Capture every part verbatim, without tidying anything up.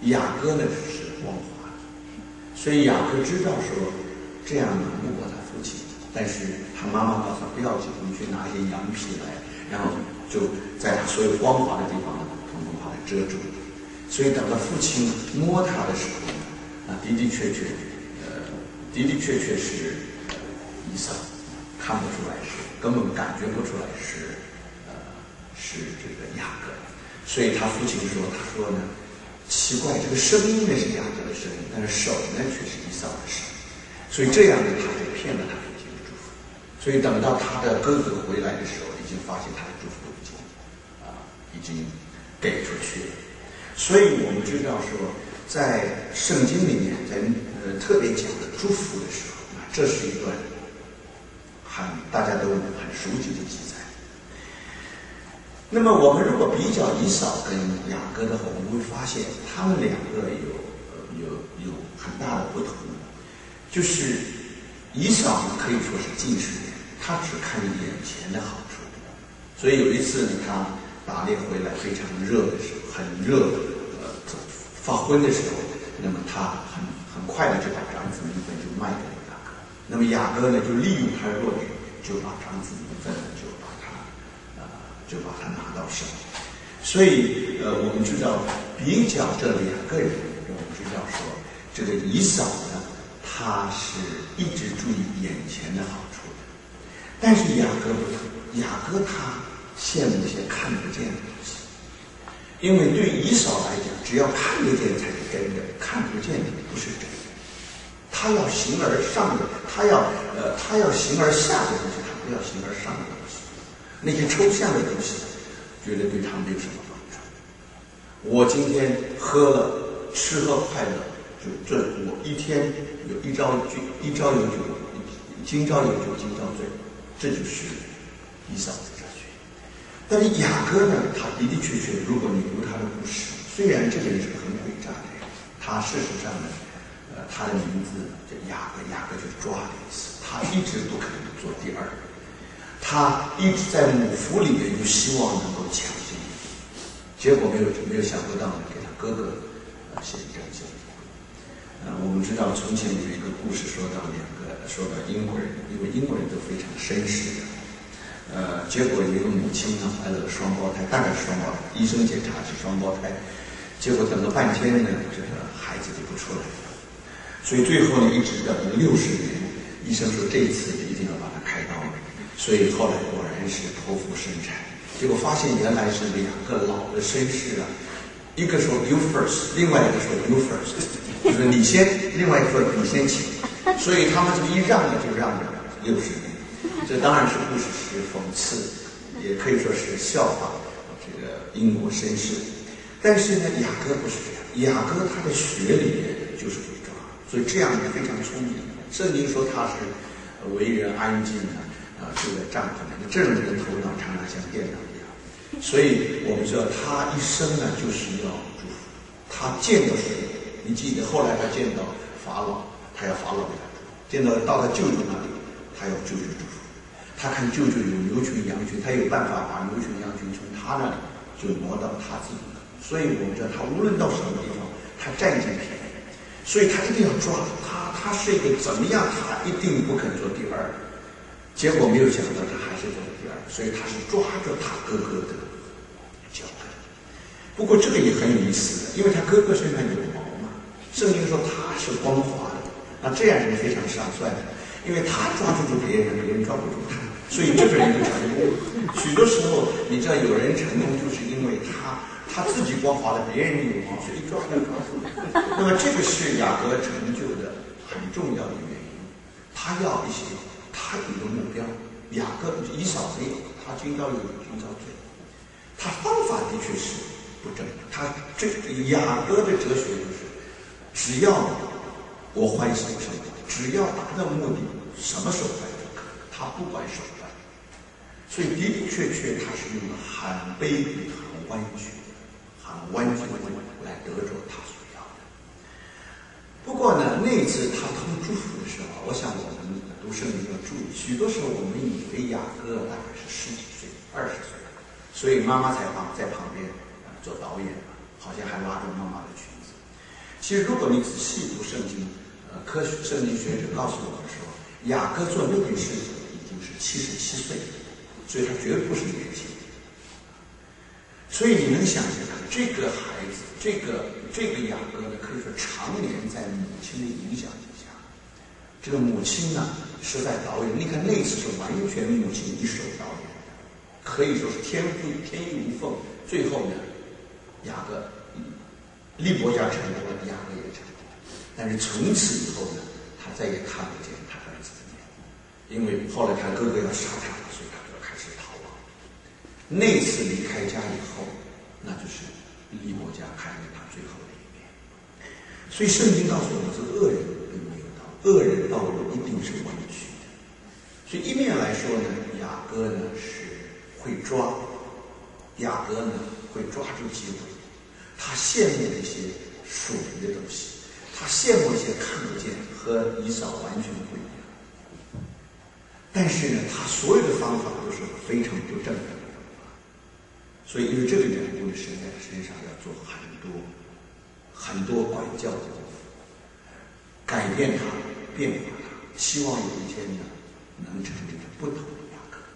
雅各呢是光滑的，所以雅各知道说这样瞒不过他父亲，但是他妈妈告诉他不要紧，你去拿一些羊皮来，然后就在他所有光滑的地方呢，统统把它遮住。所以等到父亲摸他的时候呢，啊，的的确确，呃，的的确确是呃以扫，看不出来是，根本感觉不出来是，呃，是这个雅各。所以他父亲说，他说呢，奇怪，这个声音呢是雅各的声音，但是手呢却是以扫的手。所以这样呢，他就骗了他父亲的祝福。所以等到他的哥哥回来的时候，已经发现他的祝福已经啊、呃、已经给出去了。所以我们知道说，在圣经里面，在呃特别讲的祝福的时候，啊，这是一段很大家都很熟悉的记载。那么我们如果比较以扫跟雅各的话，我们会发现他们两个有有有很大的不同。就是以扫呢可以说是近视眼，他只看眼前的好处。所以有一次呢，他打猎回来非常热的时候，很热呃发昏的时候，那么他很很快的就把长子名分就卖给了雅各。那么雅各呢就利用他的弱点，就把长子名分呢就把他呃就把他拿到手。所以呃我们知道比较这两个人，我们知道说这个以扫呢，他是一直注意眼前的好处的，但是雅各不同，雅各他羡慕一些看不见的东西，因为对以扫来讲，只要看得见才是真的，看不见的不是真的。他要形而上的，他要呃，他要形而下的东西，他不要形而上的东西。那些抽象的东西，觉得对他没有什么帮助。我今天喝了，吃喝快乐。就这，我一天有一朝一朝有酒，今朝有酒今朝醉，这就是以扫的哲学。但是雅各呢，他的的确确，如果你读他的故事，虽然这个人是个很诡诈的人，他事实上呢，呃，他的名字叫雅各，雅各就是抓的意思，他一直不肯做第二，他一直在母腹里面就希望能够抢先，结果没有没有想不到呢，给他哥哥呃先占先。呃，我们知道从前有一个故事说到两个，说到英国人，因为英国人都非常绅士的，呃，结果有一个母亲呢怀了个双胞胎，大概是双胞胎，医生检查是双胞胎，结果等了半天呢，这个孩子就不出来了，所以最后呢一直到六十年，医生说这一次一定要把它开刀了，所以后来果然是剖腹生产，结果发现原来是两个老的绅士啊，一个说 you first， 另外一个说 you first。就是你先，另外一个说你先请，所以他们这么一让呢，就让了六十年。这当然是不只是讽刺，也可以说是笑话这个英国绅士。但是呢，雅各不是这样，雅各他的血里面就是伪装，所以这样也非常聪明。圣经说他是为人安静的，啊、呃，住在帐篷里，这种人头脑常常像电脑一样。所以我们知道他一生呢，就是要祝福，他见到谁。你记得后来他见到法老，他要法老给他祝福；见到到他舅舅那里，他要舅舅祝福。他看舅舅有牛群羊群，他有办法把牛群羊群从他那里就挪到他自己那里。所以我们知道他无论到什么地方，他占尽便宜，所以他一定要抓住他。他是一个怎么样，他一定不肯做第二。结果没有想到他还是做了第二，所以他是抓着他哥哥的脚跟。不过这个也很有意思的，因为他哥哥身上有毛。圣经说他是光滑的，那这样人非常上算的，因为他抓不住别人，别人抓不住他，所以这个人就成功。许多时候，你知道有人成功，就是因为他他自己光滑的，别人有毛，所以抓不住。那么这个是雅各成就的很重要的原因。他要一些，他有个目标。雅各以扫没有，他今朝有酒今朝醉。他方法的确是不正，他这雅各的哲学就是。只要我欢喜什么，只要达到目的，什么手段都可以，他不管手段。所以的的确确，他是用了很卑鄙、很弯曲、很弯曲来得着他所要的。不过呢，那次他通祝福的时候，我想我们读圣经要注意，许多时候我们以为雅各大概是十几岁、二十岁，所以妈妈才旁在旁边、呃、做导演嘛，好像还拉着妈妈的裙子。 其实如果你仔细读圣经，呃，科学圣经学者告诉我们说，雅各做那件事情已经是七十七岁，所以他绝对不是年轻。所以你能想象这个孩子，这个这个雅各呢，可以说常年在母亲的影响之下。这个母亲呢，是在导演。你看那次是完全母亲一手导演的，可以说是天赋天衣无缝。最后呢，雅各利伯家成功了，雅各也成功了。但是从此以后呢，他再也看不见他儿子的面，因为后来他哥哥要杀他了，所以他就开始逃亡。那次离开家以后，那就是利伯家看见他最后的一面。所以圣经告诉我们，是恶人并没有到，恶人道路一定是弯曲的。所以一面来说呢，雅各呢是会抓，雅各呢会抓住机会，他羡慕一些属灵的东西，他羡慕一些看不见，和以扫完全不一样。但是呢，他所有的方法都是非常不正的。所以因为这个缘故呢，神在他身上要做很多很多管教的功夫，改变他，变化他，希望有一天呢能成为不同的雅各。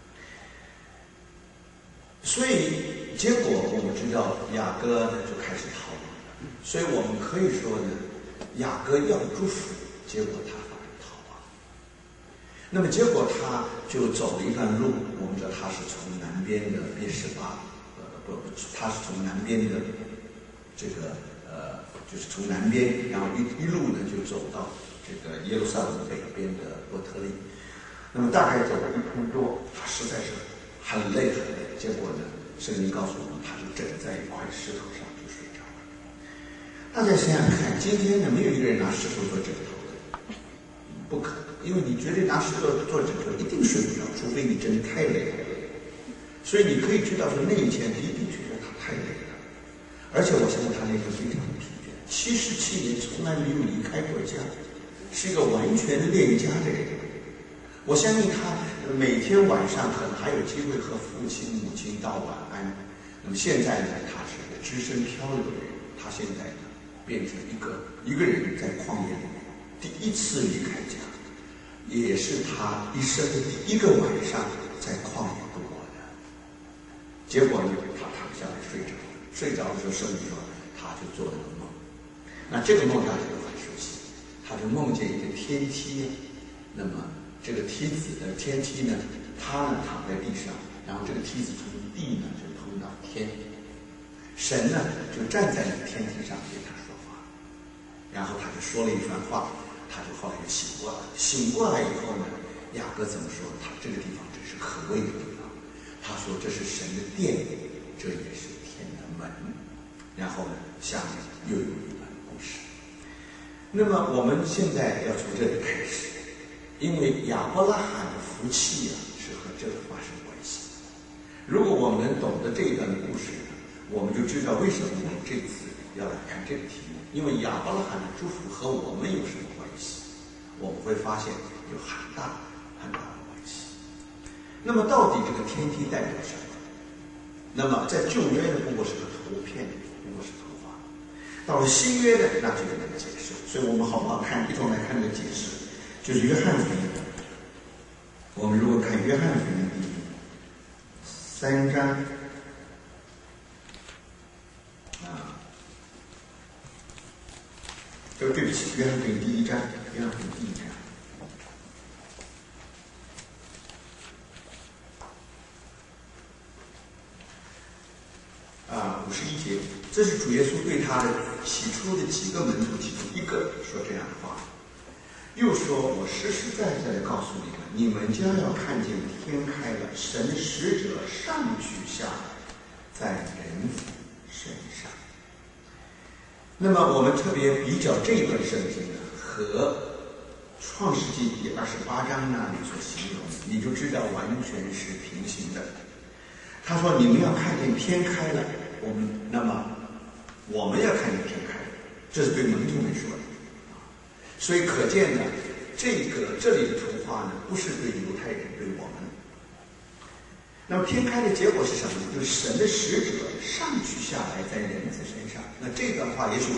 所以结果我们知道雅各呢就开始逃亡了。所以我们可以说呢，雅各要祝福，结果他反而逃亡。那么结果他就走了一段路，我们知道他是从南边的别是巴，呃不，他是从南边的这个呃，就是从南边，然后一一路呢就走到这个耶路撒冷北边的伯特利。那么大概走了一天多，他实在是很累很累。结果呢，圣经告诉我们，他就枕在一块石头上就睡着了。大家想想看，今天呢，没有一个人拿石头做枕头的，不可能，因为你绝对拿石头做枕头一定睡不着，除非你真的太累了。所以你可以知道说，那以前的的确确他太累了，而且我相信他那时候非常的疲倦，七十七年从来没有离开过家，是一个完全恋家的人。我相信他每天晚上可能还有机会和父亲、母亲道晚安。那么现在呢，他是个只身漂流的人，他现在呢变成一个一个人在旷野里面第一次离开家，也是他一生的第一个晚上在旷野度过的。结果呢，他躺下来睡着了，睡着的时候，圣经说他就做了个梦。那这个梦大家都很熟悉，他就梦见一个天梯，那么这个梯子的天梯呢，他呢躺在地上，然后这个梯子从地呢就通到天，神呢就站在那个天梯上对他说话，然后他就说了一番话，他就后来就醒过来了。醒过来以后呢，雅各怎么说？他这个地方真是可畏的地方。他说这是神的殿，这也是天的门。然后呢，下面又有一段故事。那么我们现在要从这里开始，因为亚伯拉罕的福气啊是和这个发生关系。如果我们能懂得这一段的故事，我们就知道为什么我们这次要来看这个题目。因为亚伯拉罕的祝福和我们有什么关系？我们会发现有很大很大的关系。那么到底这个天梯代表什么？那么在旧约的不过是个图片，不过是图画。到了新约的，那就有那个解释。所以我们好不好看？一同来看这个解释。就是约翰福音，我们如果看约翰福音第三章啊，就对不起，约翰福音第一章，约翰福音第一章啊，五十一节，这是主耶稣对他的起初的几个门徒其中一个说这样的话。又说，我实实在在的告诉你们，你们将要看见天开了，神的使者上去下来，在人子身上。那么我们特别比较这段圣经呢，和创世纪第二十八章那里所形容，你就知道完全是平行的。他说，你们要看见天开了，我们那么我们要看见天开了，这是对门徒们说的。所以可见呢，这个这里的图画呢，不是对犹太人，对我们。那么天开的结果是什么呢？就是神的使者上去下来，在人子身上。那这段话也许我们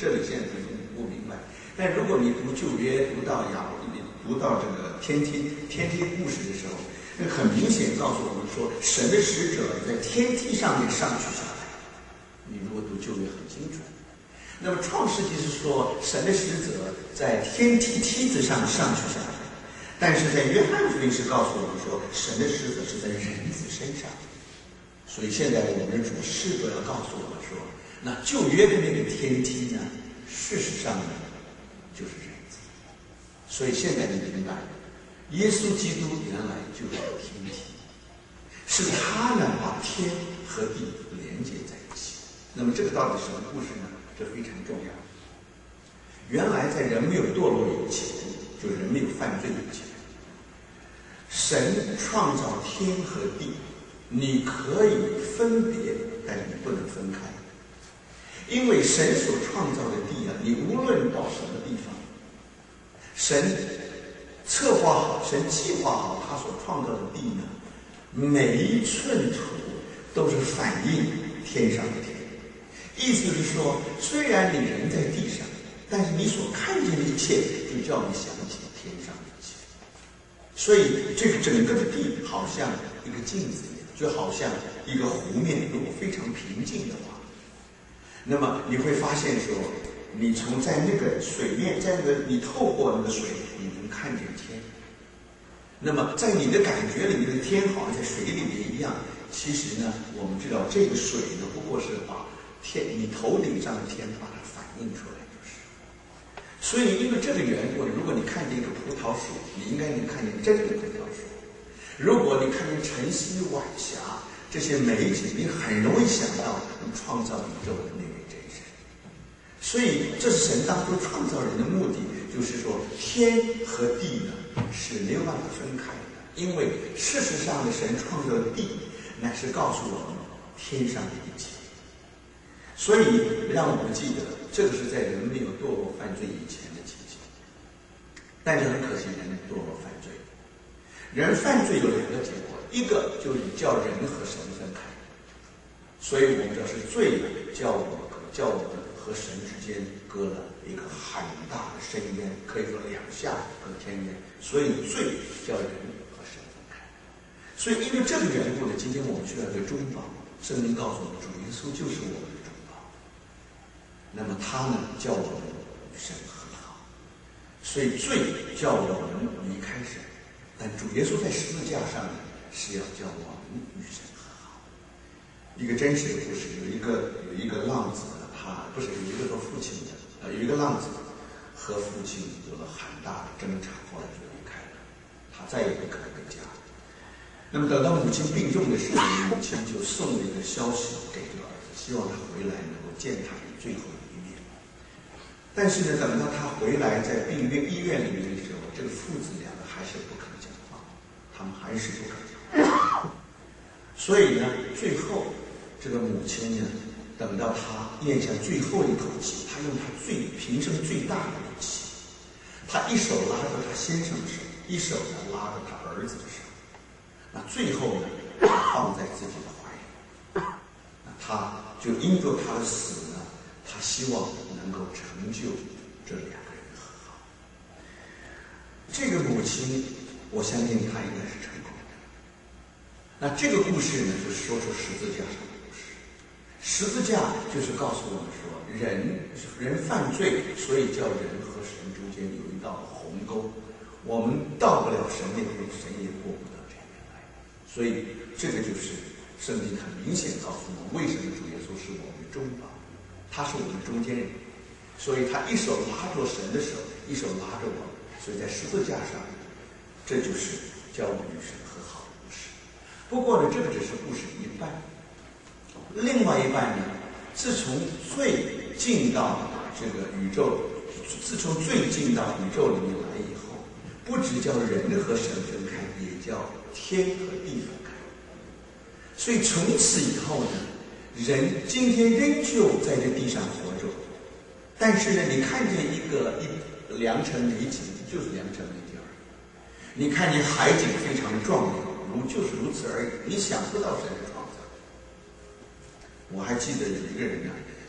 这里现在读不明白。但如果你读旧约，读到雅，读到这个天梯天梯故事的时候，那很明显告诉我们说，神的使者在天梯上面上去下来。你如果读旧约很清楚。那么创世纪是说，神的使者在天梯梯子上上去下来，但是在约翰福音是告诉我们说，神的使者是在人子身上。所以现在我们的主试着要告诉我们说，那旧约的那个天梯呢，事实上呢，就是人子。所以现在你明白，耶稣基督原来就是天梯，是他呢把天和地连接在一起。那么这个到底什么故事呢？这非常重要。原来在人没有堕落以前，就人没有犯罪以前，神创造天和地，你可以分别，但是你不能分开。因为神所创造的地啊，你无论到什么地方，神策划好，神计划好他所创造的地呢，每一寸土都是反映天上的天。意思是说，虽然你人在地上，但是你所看见的一切就叫你想起天上的一切。所以这个整个的地好像一个镜子一样，就好像一个湖面，如果非常平静的话，那么你会发现说，你从在那个水面，在那个你透过那个水，你能看见天。那么在你的感觉里面的天好像在水里面一样，其实呢，我们知道这个水呢，不过是把天你头顶上的天把它反映出来就是。所以因为这个缘故，如果你看见一个葡萄树，你应该能看见真的葡萄树。如果你看见晨曦晚霞这些美景，你很容易想到创造宇宙的那位真神。所以这是神当初创造人的目的，就是说天和地呢是没有办法分开的。因为事实上的神创造的地，乃是告诉我们天上的一切。所以让我们记得，这个是在人没有堕落犯罪以前的情形。但是很可惜，人堕落犯罪，人犯罪有两个结果，一个就是叫人和神分开，所以我们这是罪叫我们叫我们和神之间隔了一个很大的深渊，可以说两下隔天渊。所以罪叫人和神分开。所以因为这个缘故呢，今天我们需要一个中保。圣经告诉我们，主耶稣就是我们的中保。那么他呢，叫我们与神和好。所以罪叫我们离开神，但主耶稣在十字架上呢，是要叫我们与神和好。一个真实的故事，有一个有一个浪子，他不是有一个做父亲的，呃，有一个浪子和父亲有了很大的争吵，后来就离开了，他再也不可能回家。那么等到母亲病重的时候，母亲就送了一个消息给这个儿子，希望他回来能够见他的最后一面。但是呢，等到他回来在病院医院里面的时候，这个父子两个还是不肯讲话，他们还是不肯讲话。所以呢，最后这个母亲呢，等到他咽下最后一口气，他用他最平生最大的力气，他一手拉着他先生的手，一手呢拉着他儿子的手。那最后呢，他放在自己的怀里，那他就因着他的死呢，他希望能够成就这两个人的和好。这个母亲，我相信她应该是成功的。那这个故事呢，就是说出十字架上的故事。十字架就是告诉我们说，人人犯罪，所以叫人和神中间有一道鸿沟，我们到不了神那边，神也过不了。所以这个就是圣经很明显告诉我们，为什么主耶稣是我们的中保，他是我们中间人，所以他一手拉着神的手，一手拉着我们，所以在十字架上，这就是叫我们与神和好的故事。不过呢，这个只是故事一半，另外一半呢，自从罪进到这个宇宙，自从罪进到宇宙里面来以后，不只叫人和神分开，也叫天和地分开。所以从此以后呢，人今天仍旧在这地上活着，但是呢，你看见一个一良辰美景，就是良辰美景而已；你看见海景非常壮丽，如就是如此而已。你想不到神的创造。我还记得有一个人呢、啊，